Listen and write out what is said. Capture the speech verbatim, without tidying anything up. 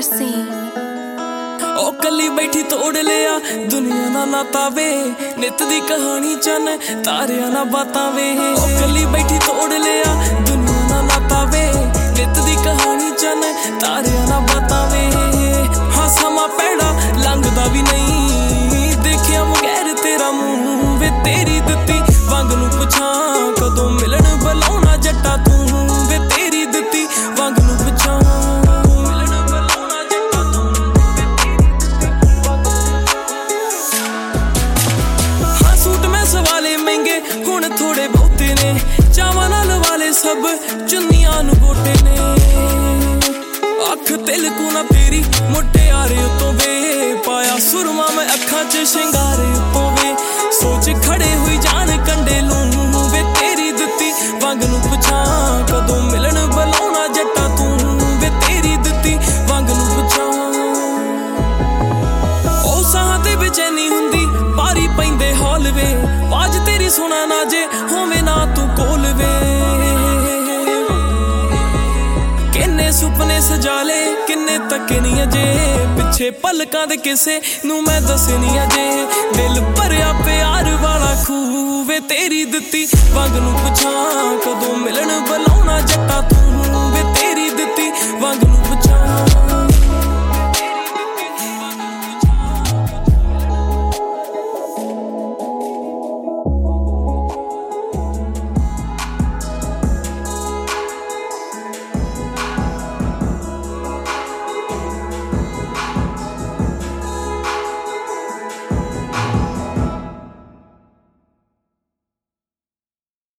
Mercy ओ कली बैठी तोड़ लिया दुनिया ना नाता वे नित दी कहानी चन तारिया ना बाता वे ओ कली बैठी तोड़ लिया दुनिया ना नाता वे नित दी कहानी चन तारिया ना बाता वे हाँ समा पैड़ा लंघदा भी नहीं देखिया बगैर तेरा मुंह वे तेरी दित्ती वंग नूं पुछां कदों मिलन बुलाउणा जट्टा तू वे तेरी दित्ती वंग नूं पुछां हुण थोड़े बहुते ने चावां नाल वाले सब चुन्नियां नूं गोटे ने अख तिलकू ना तेरी मुटियारे उतों वे पाया सुरमा मैं अखां च शिंगारे उतों वे सोच खड़े हुई जान कंडे लूं वे तेरी दित्ती वंग नूं पुछां कदों मिलन बुलाउणा जट्टा तू वे तेरी दित्ती वंग नूं पुछां ओ साहां ते बेचैनी हुंदी पारी पैंदे हौल वे आज तेरी सुना ना जे होवे ना तू कोल वे किन्ने सुपने सजा ले किन्ने तके नहीं अजे पिछे पलकां दे किसे नू मैं दसे नहीं अजे दिल भरिया प्यार वाला खूह वे तेरी दित्ती वंग नूं पुछां कदों मिलन बुलाउणा जट्टा तू वे